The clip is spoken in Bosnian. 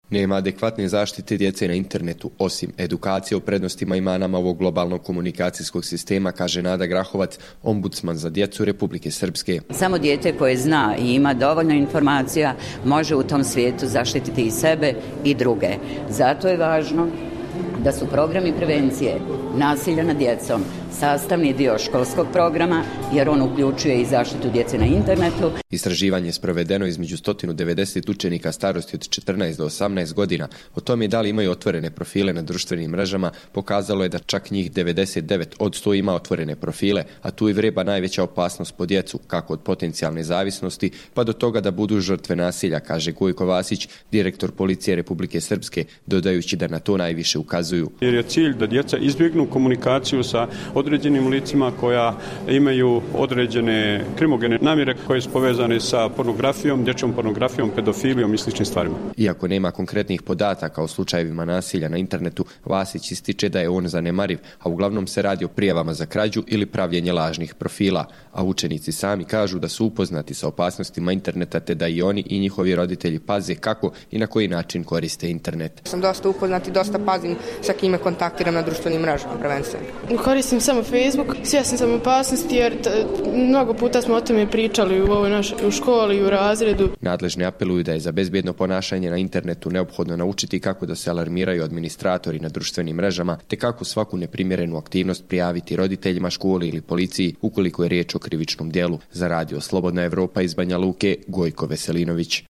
Nema adekvatne zaštite djece na internetu, osim edukacije o prednostima i manama ovog globalnog komunikacijskog sistema, kaže Nada Grahovac, ombudsman za djecu Republike Srpske. Samo dijete koje zna i ima dovoljno informacija može u tom svijetu zaštititi i sebe i druge. Zato je važno da su programi prevencije nasilja nad djecom sastavni dio školskog programa, jer on uključuje i zaštitu djece na internetu. Istraživanje je sprovedeno između 190 učenika starosti od 14 do 18 godina. O tome da li imaju otvorene profile na društvenim mrežama pokazalo je da čak njih 99% ima otvorene profile, a tu i vreba najveća opasnost po djecu, kako od potencijalne zavisnosti, pa do toga da budu žrtve nasilja, kaže Gojko Vasić, direktor Policije Republike Srpske, dodajući da na to najviše ukazuju. Jer je cilj da djeca izbjegnu komunikaciju sa određenim licima koja imaju određene krimogene namjere koje su povezane sa pornografijom, dječjom pornografijom, pedofilijom i sličnim stvarima. Iako nema konkretnih podataka o slučajevima nasilja na internetu, Vasić ističe da je on zanemariv, a uglavnom se radi o prijavama za krađu ili pravljenje lažnih profila, a učenici sami kažu da su upoznati sa opasnostima interneta te da i oni i njihovi roditelji paze kako i na koji način koriste internet. Sam dosta upoznat i dosta pazim sa kime kontaktiram na društvenim mrežama prvenstveno. Koristim samo Facebook, svjesna sam opasnosti jer mnogo puta smo o tome pričali u školi i u razredu. Nadležni apeluju da je za bezbjedno ponašanje na internetu neophodno naučiti kako da se alarmiraju administratori na društvenim mrežama te kako svaku neprimjerenu aktivnost prijaviti roditeljima, školi ili policiji ukoliko je riječ o krivičnom djelu. Za Radio Slobodna Evropa iz Banja Luke, Gojko Veselinović.